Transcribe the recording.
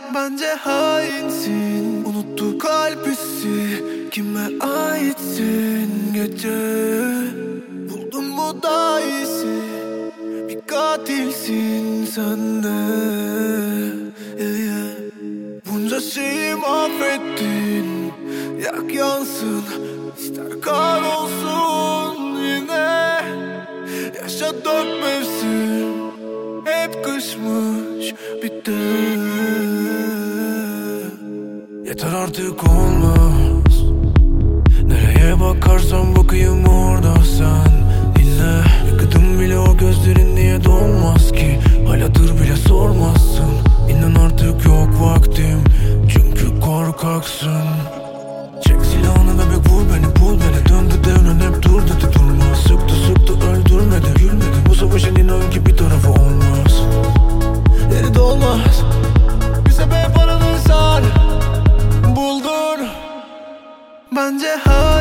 Bence hainsin, unuttu kalp hissi. Kime aitsin gece? Buldun mu daha iyisi? Bir katilsin sen de, Bunca şeyi mahvettin. Yak yansın, ister kar olsun yine. Yaşa dört mevsim, hep kışmış bitti. Yeter artık olmaz. Nereye bakarsam bakayım orada sen. Dinle, yıkadım bile o gözlerin niye dolmaz ki? Haladır bile sormazsın. İnan artık yok vaktim, çünkü korkaksın. Çek silahını bebek, vur beni döndü devran, hep dur dedi durma. Sıktı öldürmedi, gülmedi. Bu savaşın inan ki bir tarafı olmaz. Yeri dolmaz, bir sebep aradın sen, buldun. Bence